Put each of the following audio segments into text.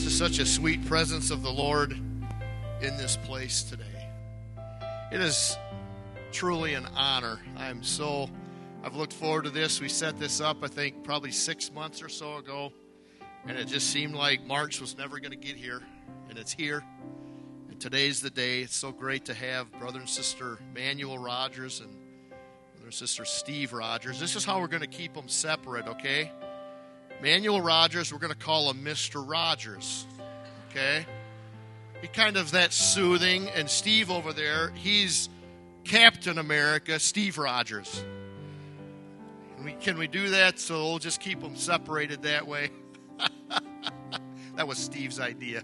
to such a sweet presence of the Lord in this place today. It is truly an honor. I've looked forward to this. We set this up, I think, probably 6 months or so ago, and it just seemed like March was never going to get here, and it's here. And today's the day. It's so great to have Brother and Sister Manuel Rogers and Brother and Sister Steve Rogers. This is how we're going to keep them separate, okay? Manuel Rogers, we're going to call him Mr. Rogers, okay? He kind of that soothing, and Steve over there, he's Captain America, Steve Rogers. Can we do that so we'll just keep them separated that way? That was Steve's idea.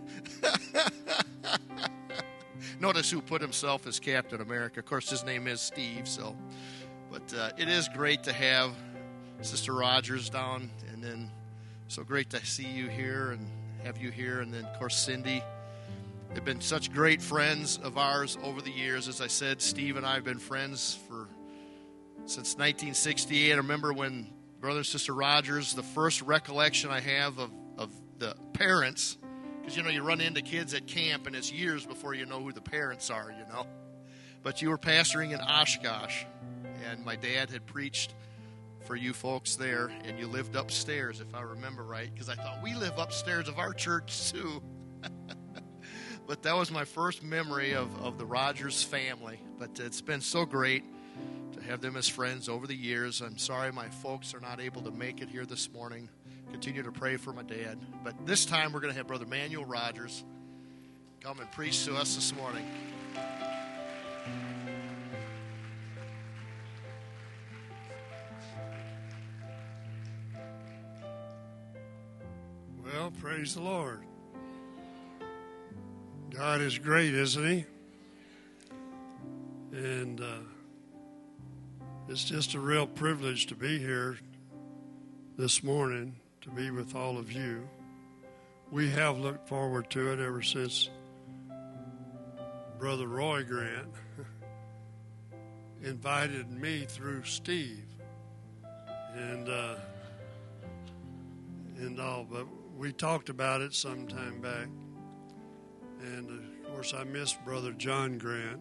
Notice who put himself as Captain America. Of course, his name is Steve, so. But it is great to have Sister Rogers down, and then so great to see you here and have you here, and then, of course, Cindy. They've been such great friends of ours over the years. As I said, Steve and I have been friends since 1968. I remember when Brother and Sister Rogers, the first recollection I have of the parents, because, you run into kids at camp, and it's years before you know who the parents are, But you were pastoring in Oshkosh, and my dad had preached for you folks there, and you lived upstairs, if I remember right, because I thought, we live upstairs of our church, too. But that was my first memory of the Rogers family. But it's been so great to have them as friends over the years. I'm sorry my folks are not able to make it here this morning. Continue to pray for my dad. But this time we're going to have Brother Manuel Rogers come and preach to us this morning. Well, praise the Lord. God is great, isn't He? And it's just a real privilege to be here this morning, to be with all of you. We have looked forward to it ever since Brother Roy Grant invited me through Steve and all, but we talked about it some time back. And, of course, I missed Brother John Grant.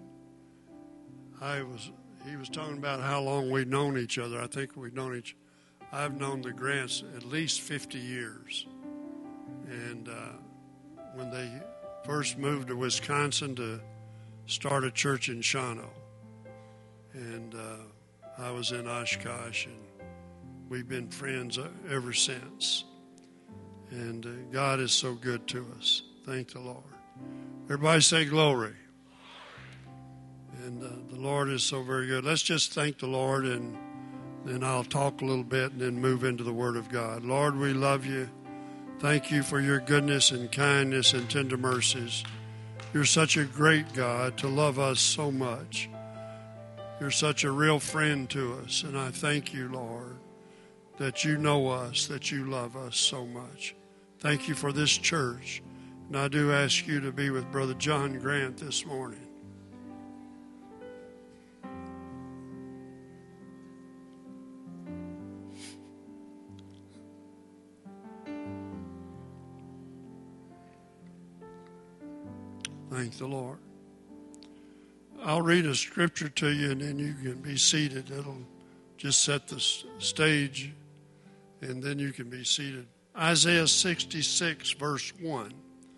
He was talking about how long we'd known each other. I think I've known the Grants at least 50 years. And when they first moved to Wisconsin to start a church in Shawano. And I was in Oshkosh, and we've been friends ever since. And God is so good to us. Thank the Lord. Everybody say glory. And the Lord is so very good. Let's just thank the Lord, and then I'll talk a little bit and then move into the Word of God. Lord, we love you. Thank you for your goodness and kindness and tender mercies. You're such a great God to love us so much. You're such a real friend to us. And I thank you, Lord, that you know us, that you love us so much. Thank you for this church. And I do ask you to be with Brother John Grant this morning. Thank the Lord. I'll read a scripture to you, and then you can be seated. It'll just set the stage, and then you can be seated. Isaiah 66, verse 1.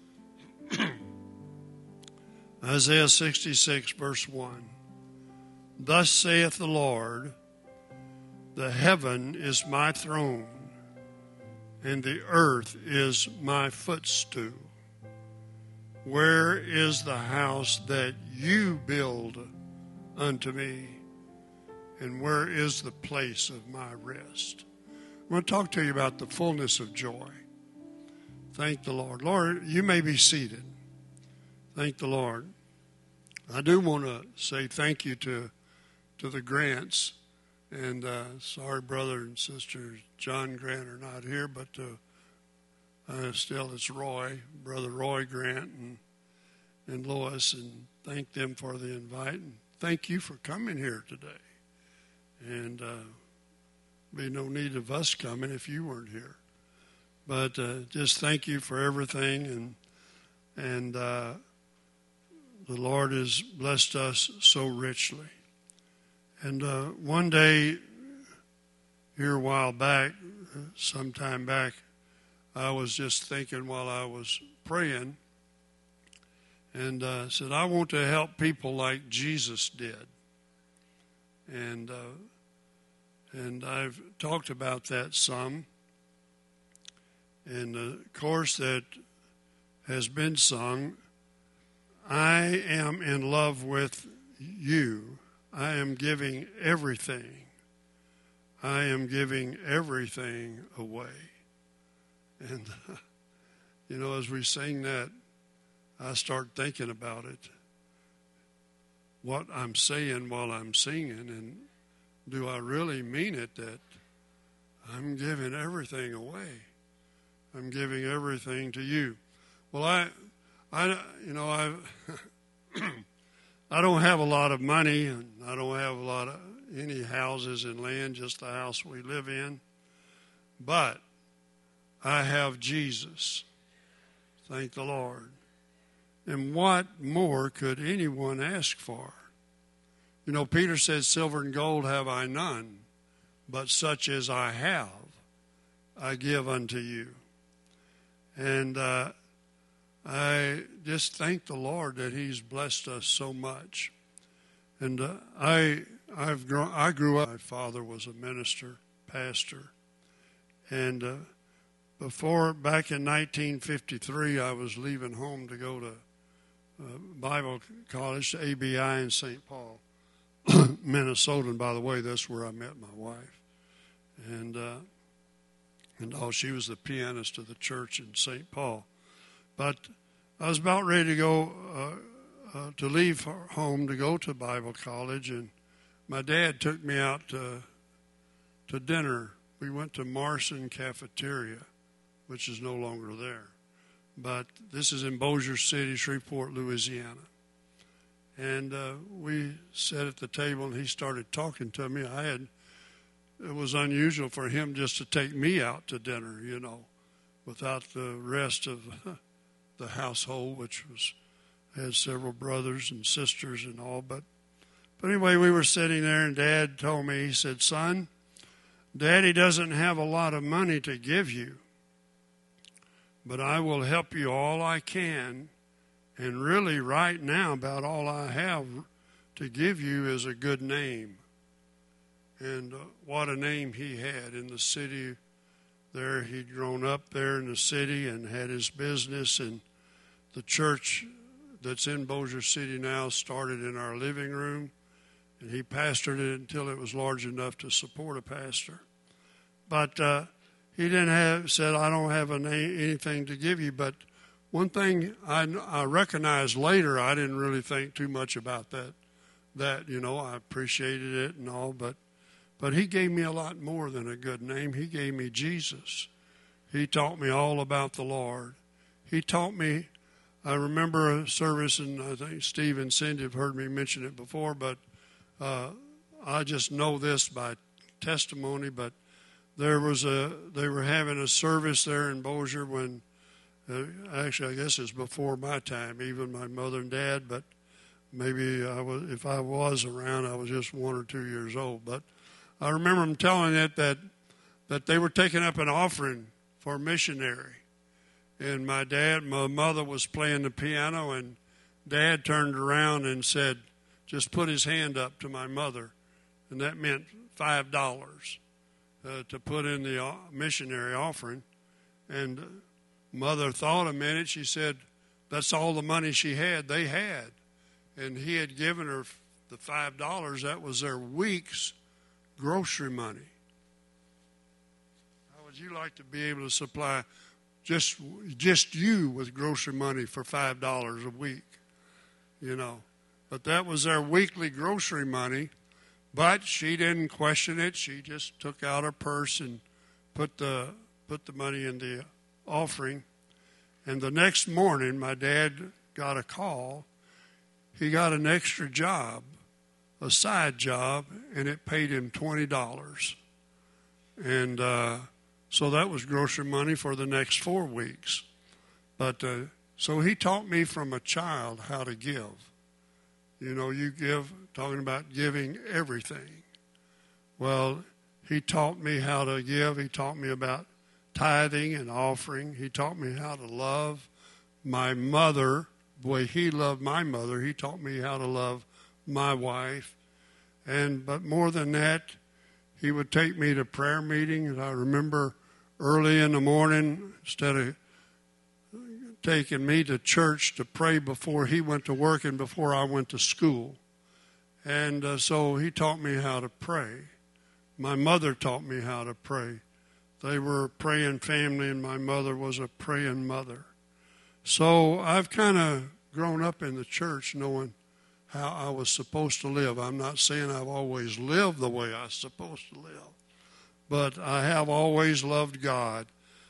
Isaiah 66, verse 1. Thus saith the Lord, the heaven is my throne, and the earth is my footstool. Where is the house that you build unto me? And where is the place of my rest? I want to talk to you about the fullness of joy. Thank the Lord. Lord, you may be seated. Thank the Lord. I do want to say thank you to the Grants. And sorry, Brother and Sister John Grant are not here, but still it's Roy, Brother Roy Grant and Lois, and thank them for the invite. And thank you for coming here today. And be no need of us coming if you weren't here. But just thank you for everything, and the Lord has blessed us so richly. And one day, here a while back, sometime back, I was just thinking while I was praying, and said, I want to help people like Jesus did. And I've talked about that some. And the chorus that has been sung, I am in love with you. I am giving everything. I am giving everything away. And, as we sing that, I start thinking about it. What I'm saying while I'm singing, and do I really mean it that I'm giving everything away? I'm giving everything to you. Well, I don't have a lot of money, and I don't have any houses and land, just the house we live in. But I have Jesus. Thank the Lord. And what more could anyone ask for? Peter said, silver and gold have I none, but such as I have, I give unto you. And I just thank the Lord that He's blessed us so much. And I grew up. My father was a minister, pastor, and back in 1953, I was leaving home to go to Bible college, to ABI in St. Paul, Minnesota. And by the way, that's where I met my wife. And she was the pianist of the church in St. Paul. But I was about ready to go to leave home to go to Bible college, and my dad took me out to dinner. We went to Marson Cafeteria, which is no longer there. But this is in Bossier City, Shreveport, Louisiana. And we sat at the table, and he started talking to me. It was unusual for him just to take me out to dinner, without the rest of the household, which had several brothers and sisters and all. But anyway, we were sitting there, and Dad told me, he said, son, Daddy doesn't have a lot of money to give you, but I will help you all I can. And really right now, about all I have to give you is a good name. And what a name he had in the city there. He'd grown up there in the city and had his business. And the church that's in Bossier City now started in our living room. And he pastored it until it was large enough to support a pastor. But he said, I don't have anything to give you. But one thing I recognized later, I didn't really think too much about that. I appreciated it and all, but he gave me a lot more than a good name. He gave me Jesus. He taught me all about the Lord. He taught me, I remember a service, and I think Steve and Cindy have heard me mention it before, but I just know this by testimony, but they were having a service there in Bossier when, actually I guess it's before my time, even my mother and dad, but maybe if I was around, I was just 1 or 2 years old. But I remember them telling it that they were taking up an offering for a missionary. And my mother was playing the piano, and Dad turned around and said, just put his hand up to my mother. And that meant $5 to put in the missionary offering. And Mother thought a minute. She said, that's all the money they had. And he had given her the $5. That was their week's grocery money. How would you like to be able to supply just you with grocery money for $5 a week? But that was their weekly grocery money. But she didn't question it. She just took out her purse and put the money in the offering. And the next morning, my dad got a call. He got an extra job, a side job, and it paid him $20. And So that was grocery money for the next 4 weeks. But so he taught me from a child how to give. You know, you give, talking about giving everything. Well, he taught me how to give. He taught me about tithing and offering. He taught me how to love my mother the way he loved my mother. He taught me how to love my wife. But more than that, he would take me to prayer meetings. And I remember early in the morning, instead of taking me to church to pray before he went to work and before I went to school. And so he taught me how to pray. My mother taught me how to pray. They were a praying family, and my mother was a praying mother. So I've kind of grown up in the church knowing how I was supposed to live. I'm not saying I've always lived the way I was supposed to live, but I have always loved God.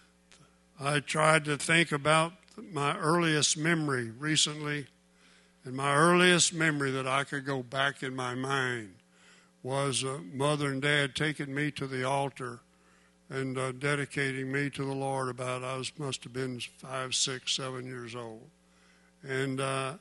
I tried to think about my earliest memory recently, and my earliest memory that I could go back in my mind was Mother and Dad taking me to the altar and dedicating me to the Lord. Must have been 5, 6, 7 years old. And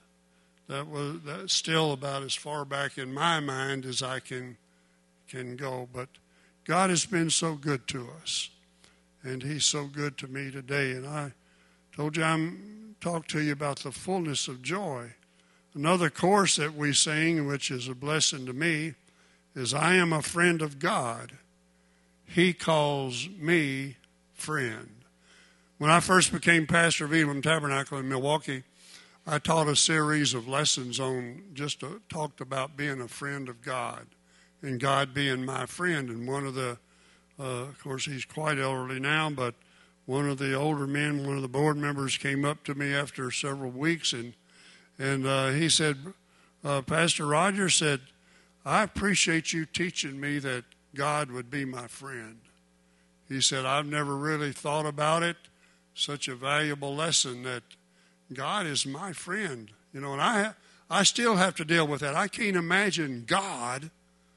that's still about as far back in my mind as I can go. But God has been so good to us, and He's so good to me today. And I told you I'm talk to you about the fullness of joy. Another chorus that we sing, which is a blessing to me, is I am a friend of God. He calls me friend. When I first became pastor of Elam Tabernacle in Milwaukee, I taught a series of lessons on talked about being a friend of God and God being my friend. And one of the, of course, he's quite elderly now, but one of the older men, one of the board members, came up to me after several weeks and he said, Pastor Rogers said, I appreciate you teaching me that God would be my friend. He said, I've never really thought about it. Such a valuable lesson that God is my friend. You know, and I still have to deal with that. I can't imagine God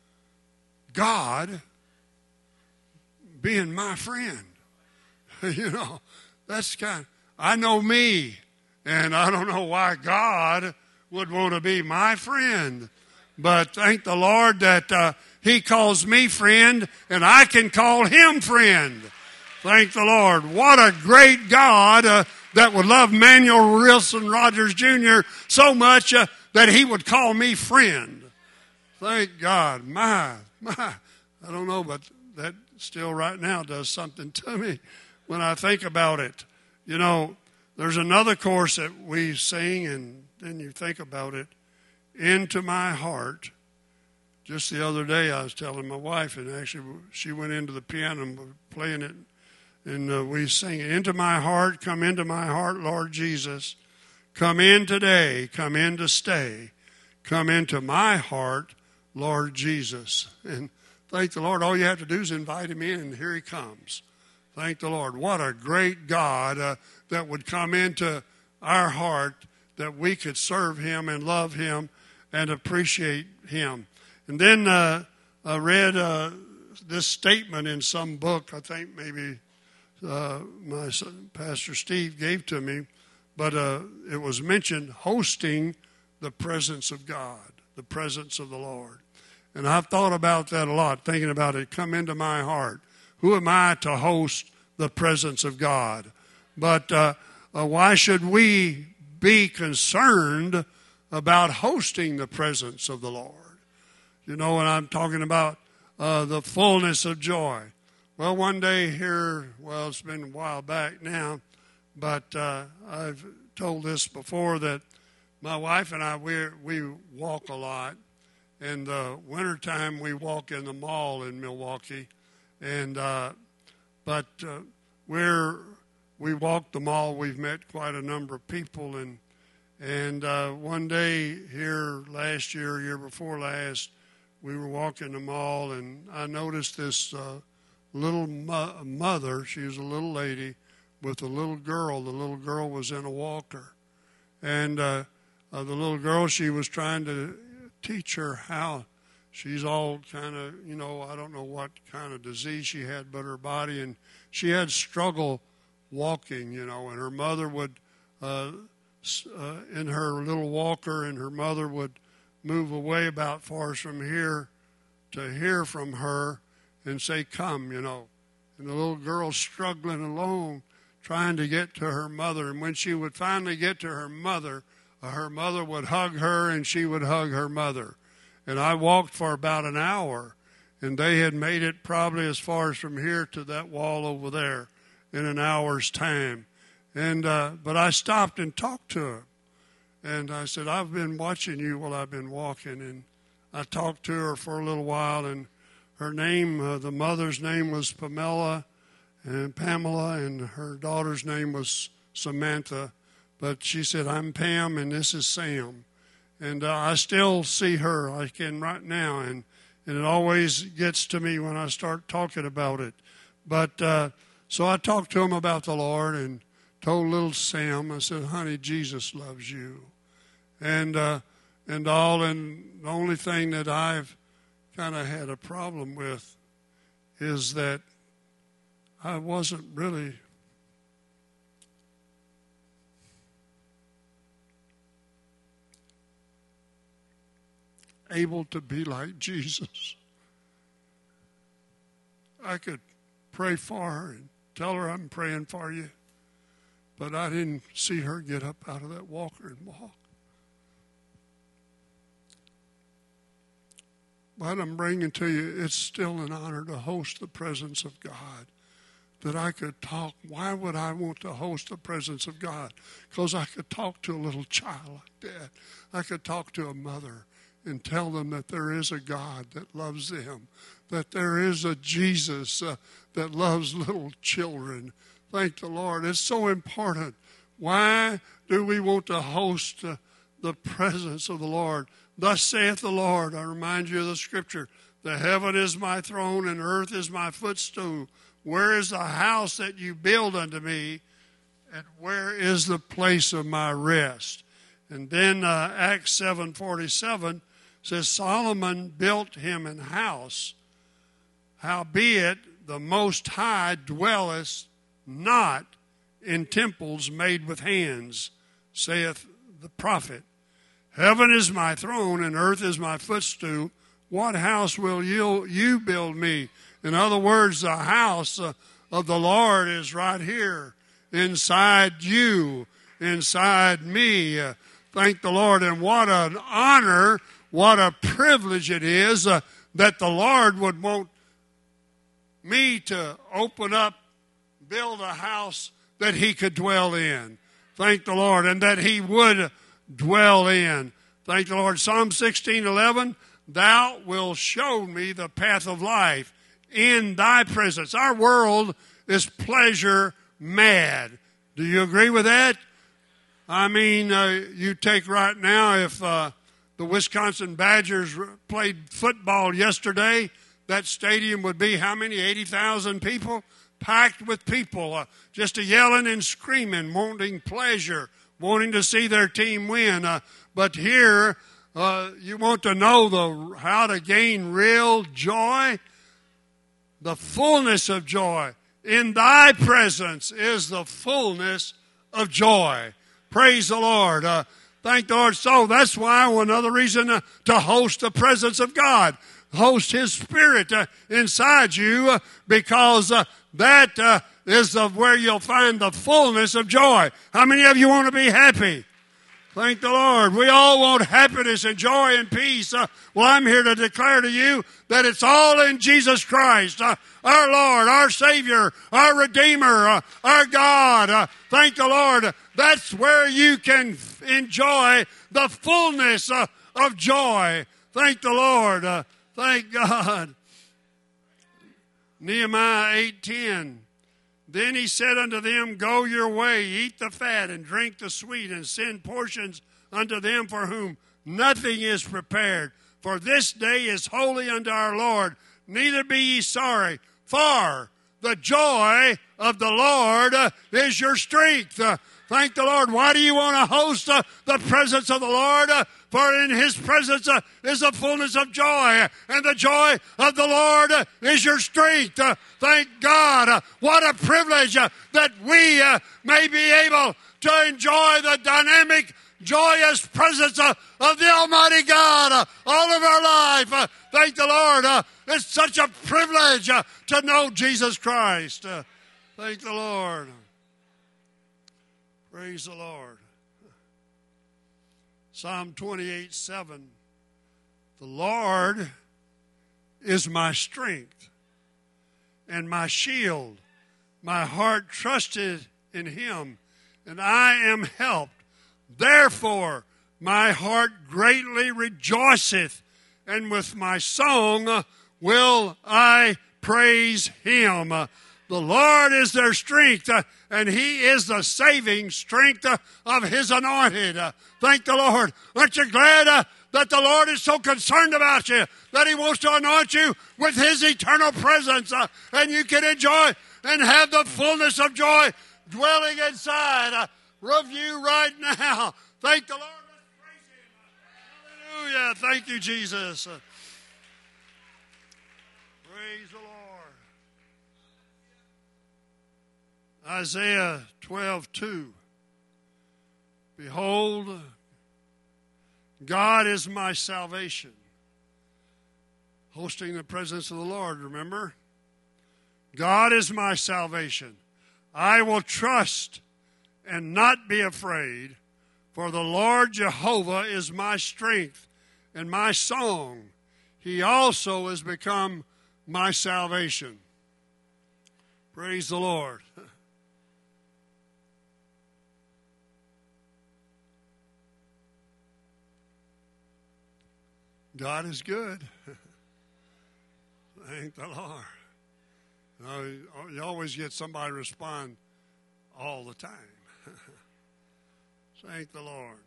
being my friend. You know, that's I know me, and I don't know why God would want to be my friend. But thank the Lord that He calls me friend, and I can call Him friend. Thank the Lord. What a great God that would love Manuel Wilson Rogers Jr. so much that He would call me friend. Thank God. My. I don't know, but that still right now does something to me when I think about it. You know, there's another chorus that we sing, and then you think about it. Into my heart. Just the other day I was telling my wife, and actually she went into the piano and was playing it, and we sing it. Into my heart, come into my heart, Lord Jesus. Come in today, come in to stay. Come into my heart, Lord Jesus. And thank the Lord, all you have to do is invite Him in, and here He comes. Thank the Lord. What a great God that would come into our heart, that we could serve Him and love Him and appreciate Him. And then I read this statement in some book, I think maybe my son, Pastor Steve gave to me, but it was mentioned hosting the presence of God, the presence of the Lord. And I've thought about that a lot, thinking about it, come into my heart. Who am I to host the presence of God? But why should we be concerned about hosting the presence of the Lord? You know, and I'm talking about the fullness of joy. Well, one day here, well, it's been a while back now, but I've told this before that my wife and I, we walk a lot. In the wintertime, we walk in the mall in Milwaukee. But we walk the mall. We've met quite a number of people, and one day here last year before last, we were walking the mall, and I noticed this little mother. She was a little lady with a little girl. The little girl was in a walker, and the little girl, she was trying to teach her how she's all kind of, I don't know what kind of disease she had, but her body, and she had struggle walking, and her mother would, in her little walker, and her mother would move away about far from here to hear from her and say, come, and the little girl struggling alone, trying to get to her mother. And when she would finally get to her mother would hug her and she would hug her mother. And I walked for about an hour, and they had made it probably as far as from here to that wall over there in an hour's time. And but I stopped and talked to her. And I said, I've been watching you while I've been walking. And I talked to her for a little while, and her name, the mother's name was Pamela, and her daughter's name was Samantha. But she said, I'm Pam, and this is Sam. And I still see her. I can right now, and it always gets to me when I start talking about it. But so I talked to him about the Lord and told little Sam, I said, honey, Jesus loves you. And the only thing that I've kind of had a problem with is that I wasn't really able to be like Jesus. I could pray for her and tell her I'm praying for you, but I didn't see her get up out of that walker and walk. But I'm bringing to you, it's still an honor to host the presence of God, that I could talk. Why would I want to host the presence of God? Because I could talk to a little child like that. I could talk to a mother and tell them that there is a God that loves them, that there is a Jesus that loves little children. Thank the Lord. It's so important. Why do we want to host the presence of the Lord? Thus saith the Lord. I remind you of the scripture. The heaven is my throne and earth is my footstool. Where is the house that you build unto me? And where is the place of my rest? And then Acts 7:47 says, Solomon built him an house. Howbeit the Most High dwelleth not in temples made with hands, saith the prophet. Heaven is my throne and earth is my footstool. What house will you build me? In other words, the house of the Lord is right here inside you, inside me. Thank the Lord. And what an honor, what a privilege it is that the Lord would want me to open up, build a house that he could dwell in. Thank the Lord. And that he would dwell in. Thank the Lord. Psalm 16:11, thou wilt show me the path of life in thy presence. Our world is pleasure mad. Do you agree with that? I mean, you take right now, if the Wisconsin Badgers played football yesterday, that stadium would be how many? 80,000 people? Packed with people, just yelling and screaming, wanting pleasure, wanting to see their team win. But here, you want to know how to gain real joy? The fullness of joy. In thy presence is the fullness of joy. Praise the Lord. Thank the Lord. So that's why another reason to host the presence of God. Host his Spirit inside you, because that is where you'll find the fullness of joy. How many of you want to be happy? Thank the Lord. We all want happiness and joy and peace. Well, I'm here to declare to you that it's all in Jesus Christ, our Lord, our Savior, our Redeemer, our God. Thank the Lord. That's where you can enjoy the fullness of joy. Thank the Lord. Thank God. Nehemiah 8:10. Then he said unto them, go your way, eat the fat, and drink the sweet, and send portions unto them for whom nothing is prepared. For this day is holy unto our Lord. Neither be ye sorry, for the joy of the Lord is your strength. Thank the Lord. Why do you want to host the presence of the Lord? For in His presence is the fullness of joy, and the joy of the Lord is your strength. Thank God. What a privilege that we may be able to enjoy the dynamic, joyous presence of the Almighty God all of our life. Thank the Lord. It's such a privilege to know Jesus Christ. Thank the Lord. Praise the Lord. Psalm 28:7. The Lord is my strength and my shield. My heart trusted in Him, and I am helped. Therefore, my heart greatly rejoiceth, and with my song will I praise Him. The Lord is their strength, and He is the saving strength of His anointed. Thank the Lord. Aren't you glad that the Lord is so concerned about you, that He wants to anoint you with His eternal presence, and you can enjoy and have the fullness of joy dwelling inside of you right now. Thank the Lord. Let's praise Him. Hallelujah. Thank you, Jesus. Praise the Lord. Isaiah 12:2. Behold, God is my salvation. Hosting the presence of the Lord, remember? God is my salvation. I will trust and not be afraid, for the Lord Jehovah is my strength and my song. He also has become my salvation. Praise the Lord. God is good. Thank the Lord. You always get somebody to respond all the time. Thank the Lord.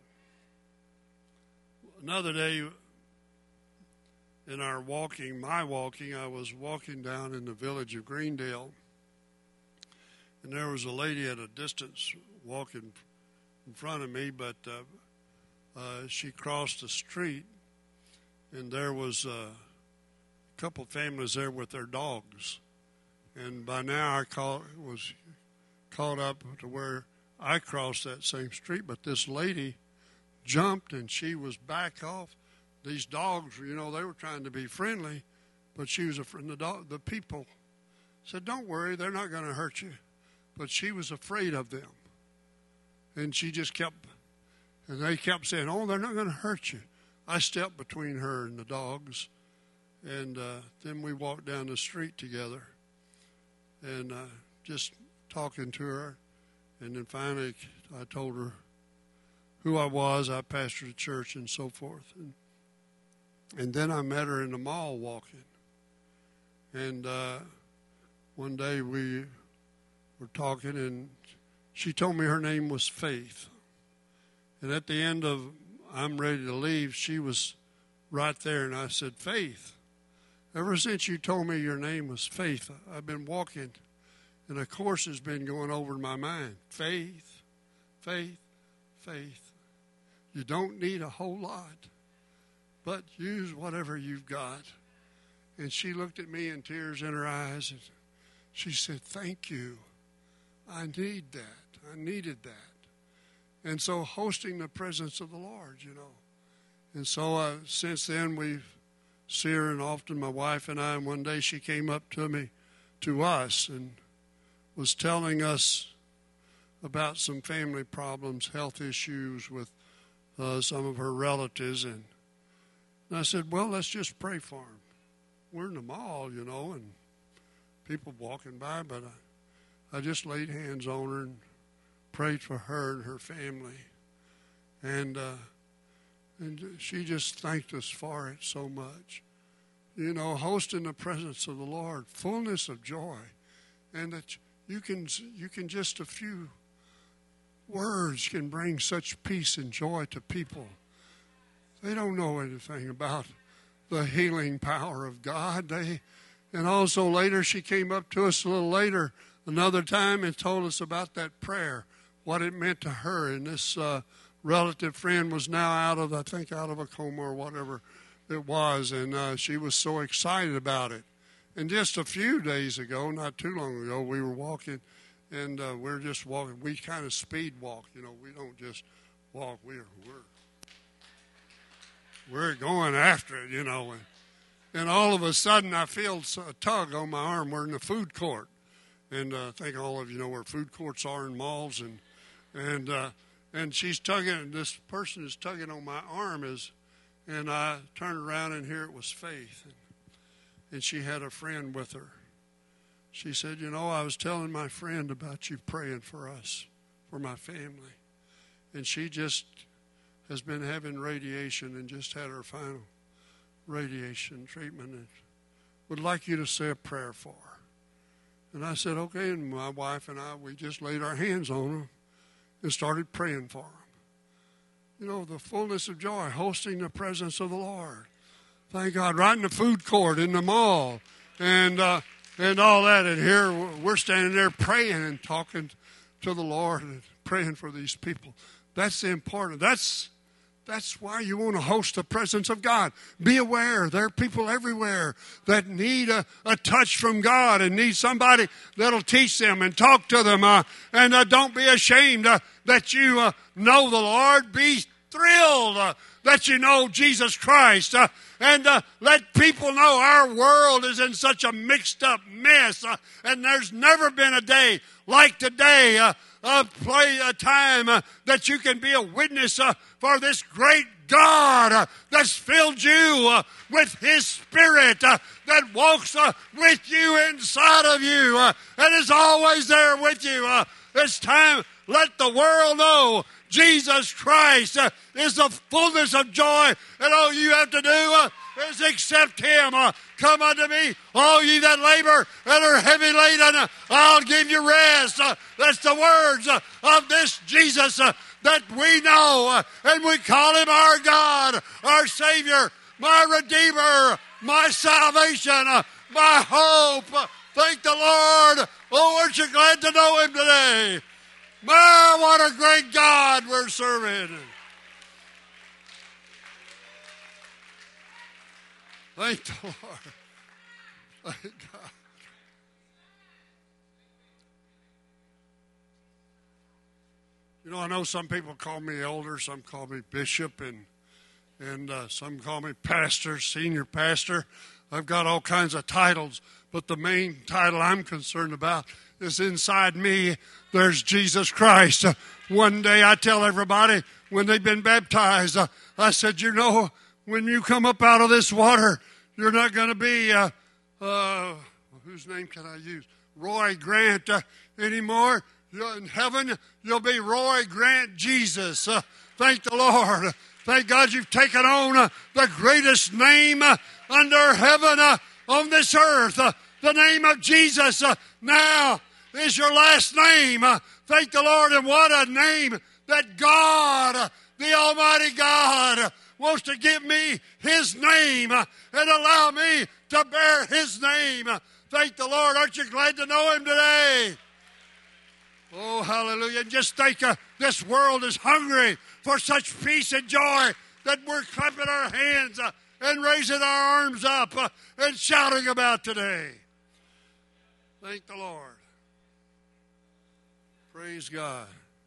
Another day in my walking, I was walking down in the village of Greendale, and there was a lady at a distance walking in front of me, but she crossed the street, and there was a couple families there with their dogs. And by now I was caught up to where I crossed that same street, but this lady jumped and she was back off. These dogs, they were trying to be friendly, but she was afraid. The people said, "Don't worry, they're not going to hurt you." But she was afraid of them. And she just and they kept saying, "Oh, they're not going to hurt you." I stepped between her and the dogs, and then we walked down the street together, and just talking to her. And then finally I told her who I was. I pastored a church and so forth. And then I met her in the mall walking. And one day we were talking, and she told me her name was Faith. And at the end of I'm ready to leave, she was right there, and I said, "Faith, ever since you told me your name was Faith, I've been walking, and a course has been going over in my mind. Faith, faith, faith. You don't need a whole lot, but use whatever you've got." And she looked at me in tears in her eyes, and she said, "Thank you. I need that. I needed that." And so hosting the presence of the Lord, And so since then we've seen her, and often my wife and I, and one day she came up to us, and was telling us about some family problems, health issues with some of her relatives. And I said, "Well, let's just pray for them." We're in the mall, and people walking by, but I just laid hands on her and prayed for her and her family. And she just thanked us for it so much. Hosting the presence of the Lord, fullness of joy. And that you can just a few words can bring such peace and joy to people. They don't know anything about the healing power of God. And also later, she came up to us a little later, another time, and told us about that prayer what it meant to her. And this relative friend was now out of a coma or whatever it was, and she was so excited about it. And just a few days ago, not too long ago, we were walking, and we're just walking. We kind of speed walk, We don't just walk. We're going after it, And all of a sudden, I feel a tug on my arm. We're in the food court, and I think all of you know where food courts are in malls, and she's tugging. This person is tugging on my arm, and I turned around, and here it was Faith, and she had a friend with her. She said, I was telling my friend about you praying for us, for my family, and she just has been having radiation and just had her final radiation treatment and would like you to say a prayer for her. And I said, okay, and my wife and I, we just laid our hands on them and started praying for them. The fullness of joy, hosting the presence of the Lord. Thank God, right in the food court, in the mall, and all that. And here we're standing there praying and talking to the Lord and praying for these people. That's the important. That's why you want to host the presence of God. Be aware, there are people everywhere that need a touch from God and need somebody that'll teach them and talk to them. And don't be ashamed that you know the Lord. Be thrilled that you know Jesus Christ. And let people know our world is in such a mixed up mess. And there's never been a day like today, a time that you can be a witness for this great God that's filled you with His Spirit, that walks with you inside of you, and is always there with you. It's time, let the world know Jesus Christ is the fullness of joy, and all you have to do is accept Him. Come unto me, all ye that labor and are heavy laden, I'll give you rest. That's the words of this Jesus that we know, and we call Him our God, our Savior, my Redeemer, my salvation, my hope. Thank the Lord. Oh, aren't you glad to know Him today? My, what a great God we're serving. Thank the Lord. Thank God. I know some people call me elder, some call me bishop, and some call me pastor, senior pastor. I've got all kinds of titles, but the main title I'm concerned about is inside me, there's Jesus Christ. One day I tell everybody when they've been baptized, I said, when you come up out of this water, you're not going to be, whose name can I use? Roy Grant anymore. In heaven, you'll be Roy Grant Jesus. Thank the Lord. Thank God you've taken on the greatest name under heaven on this earth. The name of Jesus now is your last name. Thank the Lord. And what a name that God, the Almighty God, wants to give me His name and allow me to bear His name. Thank the Lord. Aren't you glad to know Him today? Oh, hallelujah. And just think this world is hungry for such peace and joy that we're clapping our hands and raising our arms up and shouting about today. Thank the Lord. Praise God.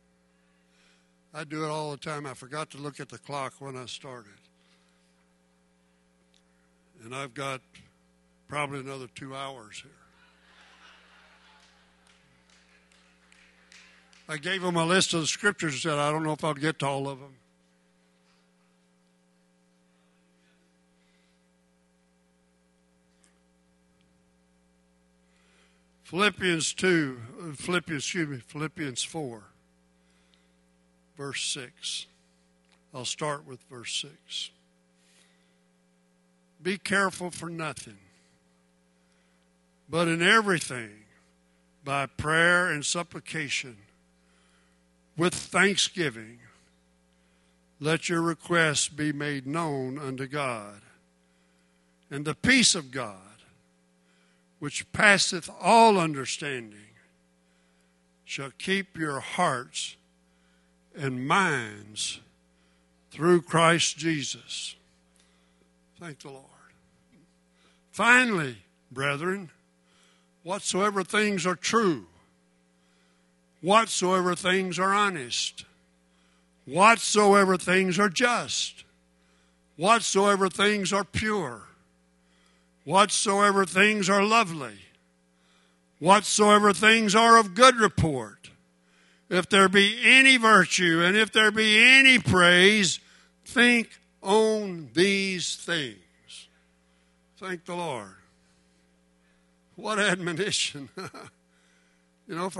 I do it all the time. I forgot to look at the clock when I started. And I've got probably another 2 hours here. I gave them a list of the scriptures and said, I don't know if I'll get to all of them. Philippians 4, verse 6. I'll start with verse 6. Be careful for nothing, but in everything, by prayer and supplication, with thanksgiving, let your requests be made known unto God. And the peace of God, which passeth all understanding, shall keep your hearts and minds through Christ Jesus. Thank the Lord. Finally, brethren, whatsoever things are true, whatsoever things are honest, whatsoever things are just, whatsoever things are pure, whatsoever things are lovely, whatsoever things are of good report, if there be any virtue and if there be any praise, think on these things. Thank the Lord. What admonition. You know,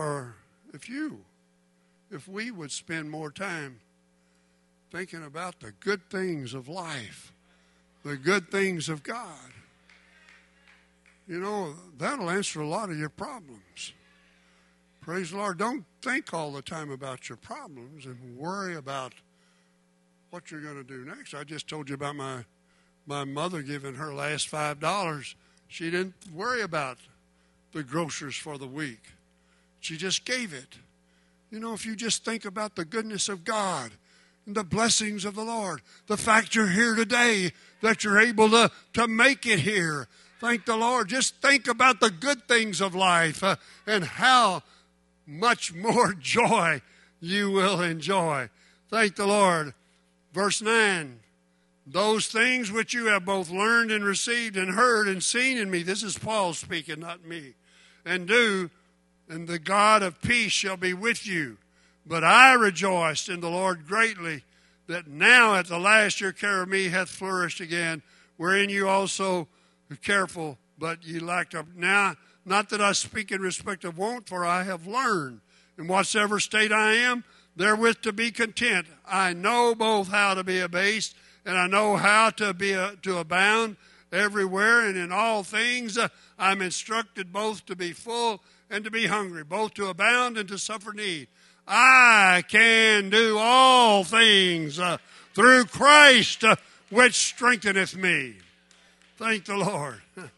if we would spend more time thinking about the good things of life, the good things of God, you know, that'll answer a lot of your problems. Praise the Lord. Don't think all the time about your problems and worry about what you're going to do next. I just told you about my mother giving her last $5. She didn't worry about the groceries for the week. She just gave it. You know, if you just think about the goodness of God and the blessings of the Lord, the fact you're here today, that you're able to make it here, thank the Lord. Just think about the good things of life and how much more joy you will enjoy. Thank the Lord. Verse 9, those things which you have both learned and received and heard and seen in me, this is Paul speaking, not me, and do, and the God of peace shall be with you. But I rejoiced in the Lord greatly that now at the last your care of me hath flourished again, wherein you also are careful, but ye lacked up. Now, not that I speak in respect of want, for I have learned in whatsoever state I am, therewith to be content. I know both how to be abased, and I know how to abound everywhere, and in all things I'm instructed both to be full and to be hungry, both to abound and to suffer need. I can do all things through Christ which strengtheneth me. Thank the Lord.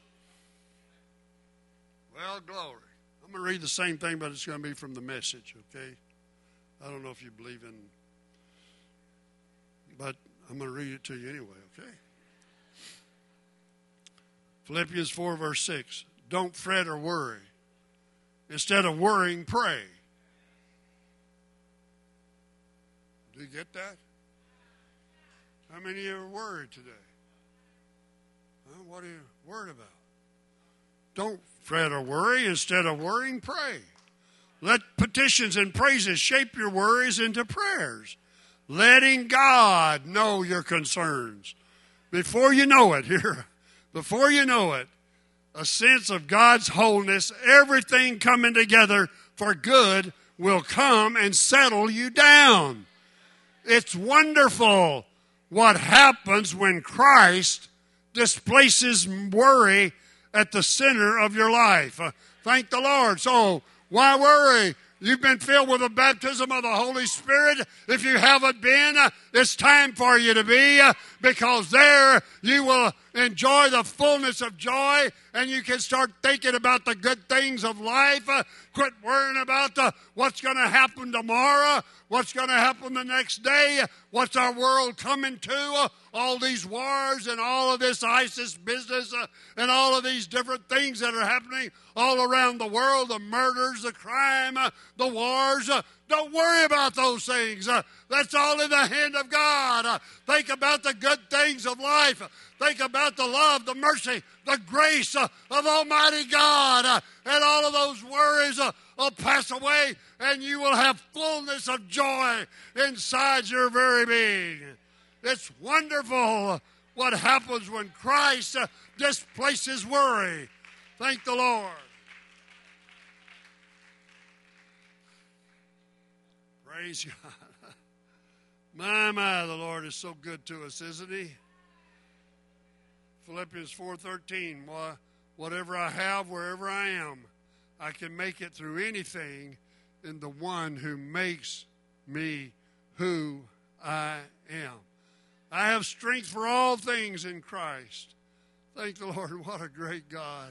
Well, glory. I'm going to read the same thing, but it's going to be from the Message, okay? I don't know if you believe in, but I'm going to read it to you anyway, okay? Philippians 4, verse 6. Don't fret or worry. Instead of worrying, pray. Do you get that? How many of you are worried today? What are you worried about? Don't fret or worry. Instead of worrying, pray. Let petitions and praises shape your worries into prayers, letting God know your concerns. Before you know it, a sense of God's wholeness, everything coming together for good will come and settle you down. It's wonderful what happens when Christ displaces worry at the center of your life. Thank the Lord. So, why worry? You've been filled with the baptism of the Holy Spirit. If you haven't been, it's time for you to be, because there you will enjoy the fullness of joy, and you can start thinking about the good things of life. Quit worrying about what's going to happen tomorrow, what's going to happen the next day, what's our world coming to, all these wars and all of this ISIS business and all of these different things that are happening all around the world, the murders, the crime, the wars. Don't worry about those things. That's all in the hand of God. Think about the good things of life. Think about the love, the mercy, the grace of Almighty God. And all of those worries will pass away, and you will have fullness of joy inside your very being. It's wonderful what happens when Christ displaces worry. Thank the Lord. Praise God. My, the Lord is so good to us, isn't He? Philippians 4:13, whatever I have, wherever I am, I can make it through anything in the one who makes me who I am. I have strength for all things in Christ. Thank the Lord. What a great God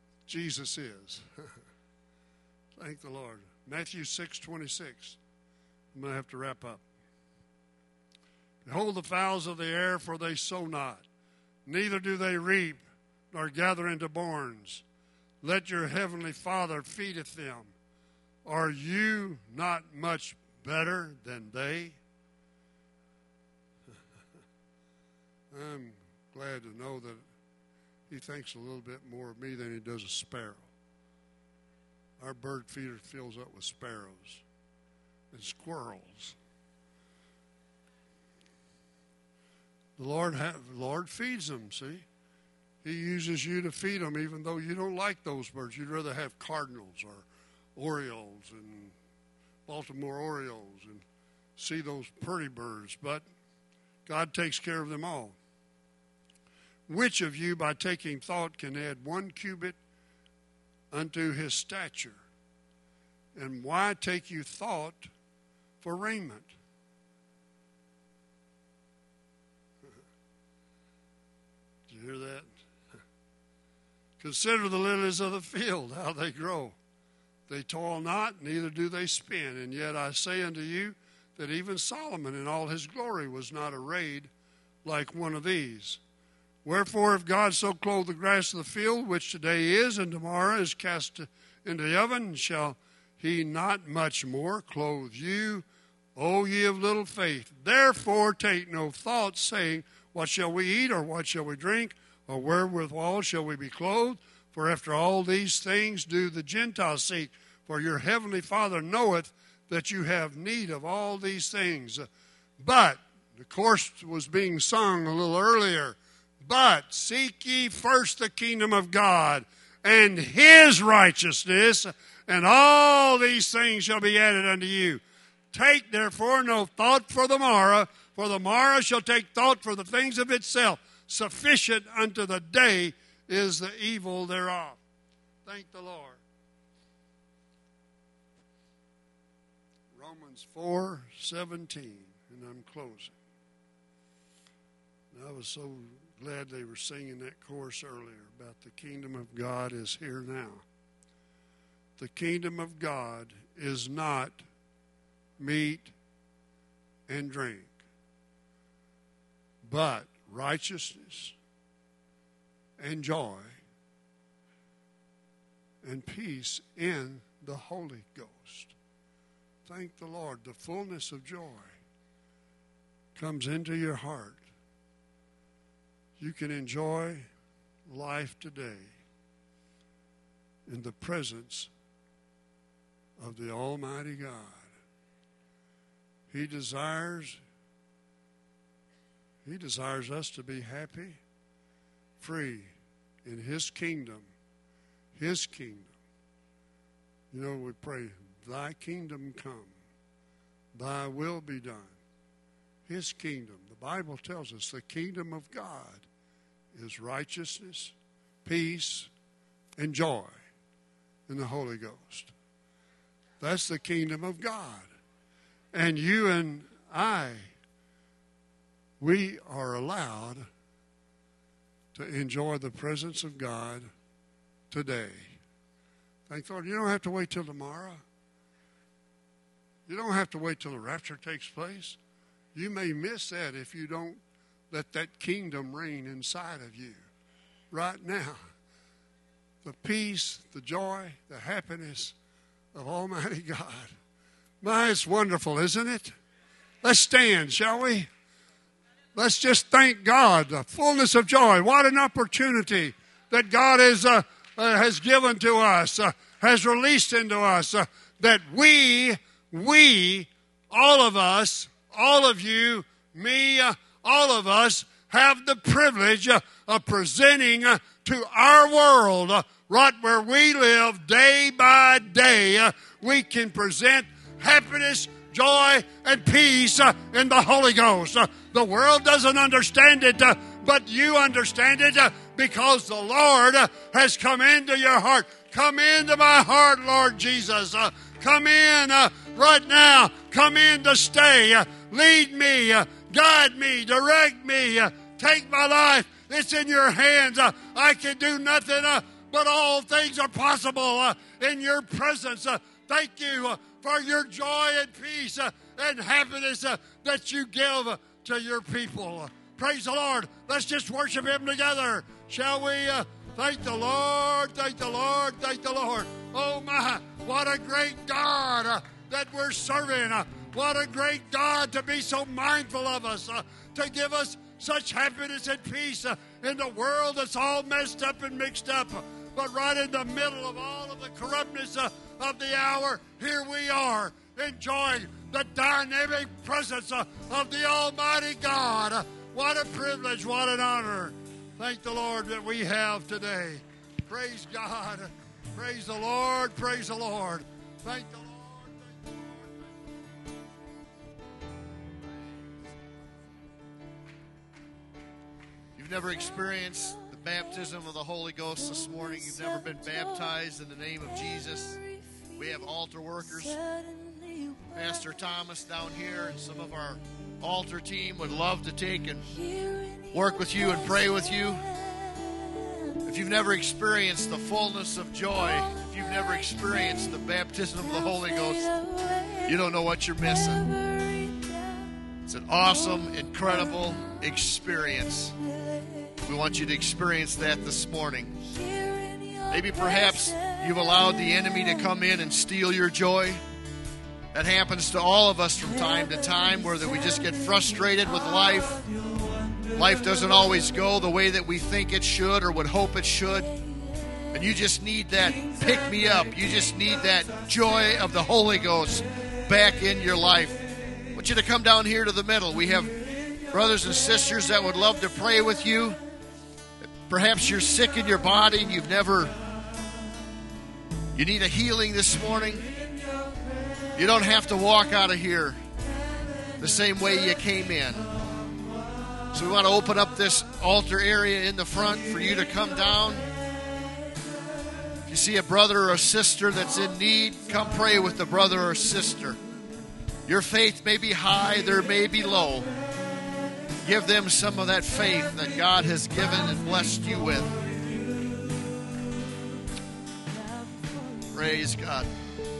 Jesus is. Thank the Lord. Matthew 6:26. I'm going to have to wrap up. Behold the fowls of the air, for they sow not, neither do they reap, nor gather into barns. Let your heavenly Father feedeth them. Are you not much better than they? I'm glad to know that he thinks a little bit more of me than he does a sparrow. Our bird feeder fills up with sparrows and squirrels. The Lord feeds them, see? He uses you to feed them, even though you don't like those birds. You'd rather have cardinals or orioles and Baltimore Orioles and see those pretty birds. But God takes care of them all. Which of you, by taking thought, can add 1 cubit unto his stature? And why take you thought for raiment? Did you hear that? Consider the lilies of the field, how they grow. They toil not, neither do they spin. And yet I say unto you that even Solomon in all his glory was not arrayed like one of these. Wherefore, if God so clothe the grass of the field, which today is and tomorrow is cast into the oven, shall he not much more clothe you, O ye of little faith? Therefore take no thought, saying, what shall we eat, or what shall we drink, or wherewithal shall we be clothed? For after all these things do the Gentiles seek. For your heavenly Father knoweth that you have need of all these things. But, the chorus was being sung a little earlier, but seek ye first the kingdom of God and his righteousness, and all these things shall be added unto you. Take therefore no thought for the morrow shall take thought for the things of itself. Sufficient unto the day is the evil thereof. Thank the Lord. Romans 4:17, and I'm closing. And I was so glad they were singing that chorus earlier about the kingdom of God is here now. The kingdom of God is not meat and drink, but righteousness and joy and peace in the Holy Ghost. Thank the Lord. The fullness of joy comes into your heart. You can enjoy life today in the presence of the Almighty God. He desires us to be happy, free in His kingdom. His kingdom. You know, we pray, thy kingdom come, thy will be done. His kingdom. The Bible tells us the kingdom of God is righteousness, peace, and joy in the Holy Ghost. That's the kingdom of God. And you and I, we are allowed to enjoy the presence of God today. Thank the Lord. You don't have to wait till tomorrow. You don't have to wait till the rapture takes place. You may miss that if you don't let that kingdom reign inside of you right now. The peace, the joy, the happiness of Almighty God. My, it's wonderful, isn't it? Let's stand, shall we? Let's just thank God. The fullness of joy. What an opportunity that God has given to us, has released into us, that we, all of us, all of you, me, all of us have the privilege of presenting to our world, right where we live day by day, we can present happiness, joy, and peace in the Holy Ghost. The world doesn't understand it, but you understand it because the Lord has come into your heart. Come into my heart, Lord Jesus. Come in right now. Come in to stay. Lead me, guide me, direct me. Take my life. It's in your hands. I can do nothing, but all things are possible in your presence. Thank you for your joy and peace and happiness that you give to your people. Praise the Lord. Let's just worship Him together. Shall we? Thank the Lord. Thank the Lord. Thank the Lord. Oh, my. What a great God that we're serving. What a great God to be so mindful of us, to give us such happiness and peace in the world that's all messed up and mixed up. But right in the middle of all of the corruptness of the hour, here we are enjoying the dynamic presence of the Almighty God. What a privilege, what an honor. Thank the Lord that we have today. Praise God. Praise the Lord. Praise the Lord. Thank the Lord. You've never experienced the baptism of the Holy Ghost this morning. You've never been baptized in the name of Jesus. We have altar workers. Pastor Thomas down here and some of our altar team would love to take and work with you and pray with you. If you've never experienced the fullness of joy, if you've never experienced the baptism of the Holy Ghost, you don't know what you're missing. It's an awesome, incredible experience. We want you to experience that this morning. Maybe perhaps you've allowed the enemy to come in and steal your joy. That happens to all of us from time to time, where we just get frustrated with life. Life doesn't always go the way that we think it should or would hope it should. And you just need that pick-me-up. You just need that joy of the Holy Ghost back in your life. I want you to come down here to the middle. We have brothers and sisters that would love to pray with you. Perhaps you're sick in your body and you need a healing this morning. You don't have to walk out of here the same way you came in. So we want to open up this altar area in the front for you to come down. If you see a brother or a sister that's in need, come pray with the brother or sister. Your faith may be high, there may be low. Give them some of that faith that God has given and blessed you with. Praise God.